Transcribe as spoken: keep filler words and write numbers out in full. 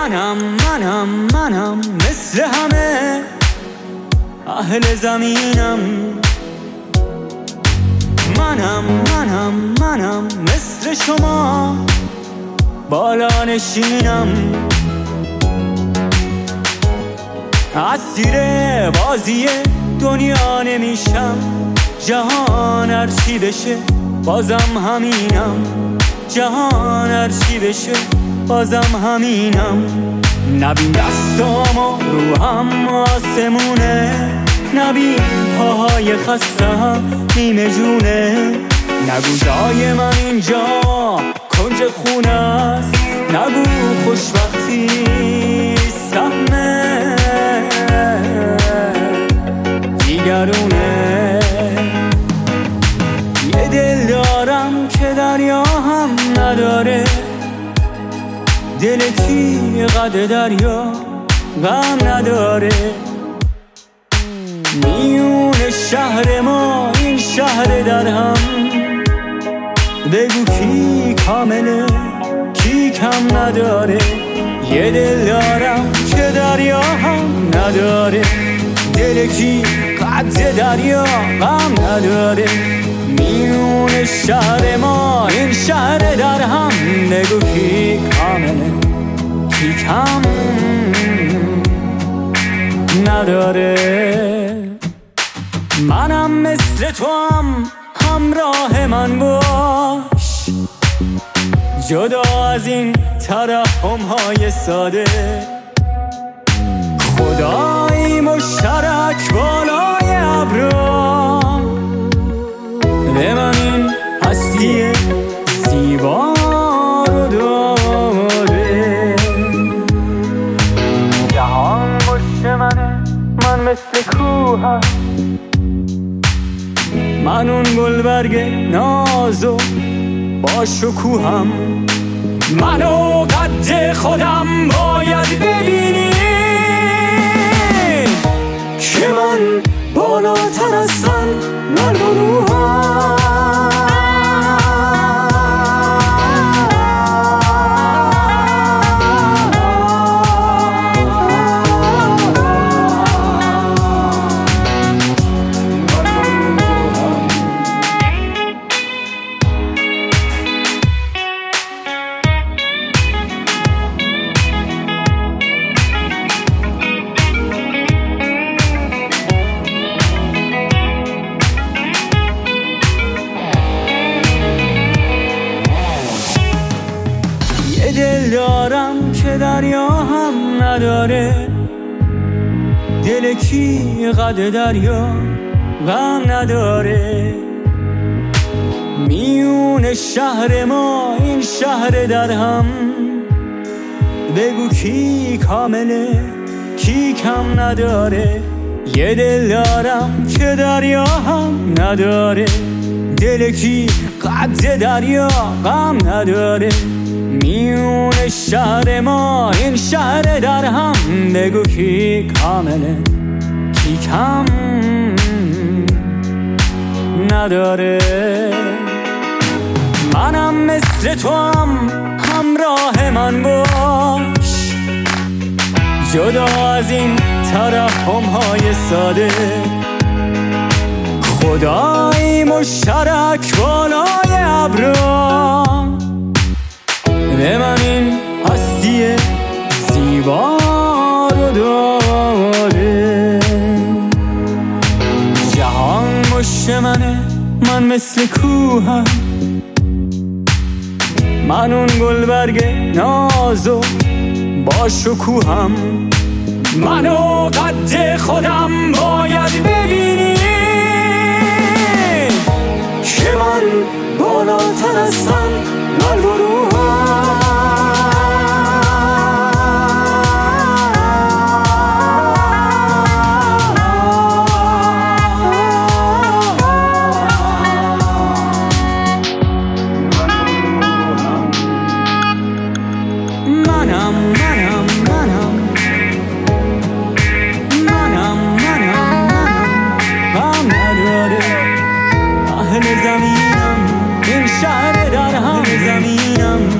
منم منم منم مثل همه اهل زمینم. منم منم منم مثل شما بالا نشینم. اسیر بازی دنیا نمیشم، جهان هرچی بشه بازم همینم. جهان هرچی بشه بازم همینم. نبین دستامو رو هم آسمونه، نبین پاهای خستم نیمه جونه. نگو جای من اینجا کنج خونه است، نگو خوشبختی سهمه دیگرونه. یه دل دارم که دریا هم نداره، دل کی قد دریا غم نداره. میون شهر ما این شهر درهم، بگو کی کامله کی کم نداره. یه دل دارم که دریا هم نداره، دل کی قد دریا غم نداره. میون شهر ما این شهر درهم، بگو کی کامله کی کم نداره. منم مثل تو هم همراه من باش، جدا از این ترحم های ساده. خدایی مشترک بالای ابرا به من این هستی زیبا رو داده. جهان پشت منه، من مثل کوهم، من اون گلبرگ نازو با شکوهم. منو قد خودم باید ببینی که من بالاتر هستم من روحم. دل دارم که دریا هم نداره، دل کی قد دریا غم نداره. میون شهر ما این شهر درهم، بگو کی کامله کی کم نداره. یه دل دارم که دریا هم نداره، دل کی قد دریا غم نداره. میون شهر ما این شهر درهم، بگو کی کامله کی کم نداره. منم مثل تو هم همراه من باش، جدا از این ترحم های ساده. خدایی مشترک بالای ابرا به من این هستی زیبا رو داده. جهان مشت منه، من مثل کوهم، من اون گلبرگ نازو با شکوهم. منو قد خودم باید ببینی که من بالاتر هستم من روحم. منم منم منم منم منم منم غم نداره. اهل زمینم این شهر درهم زمینم.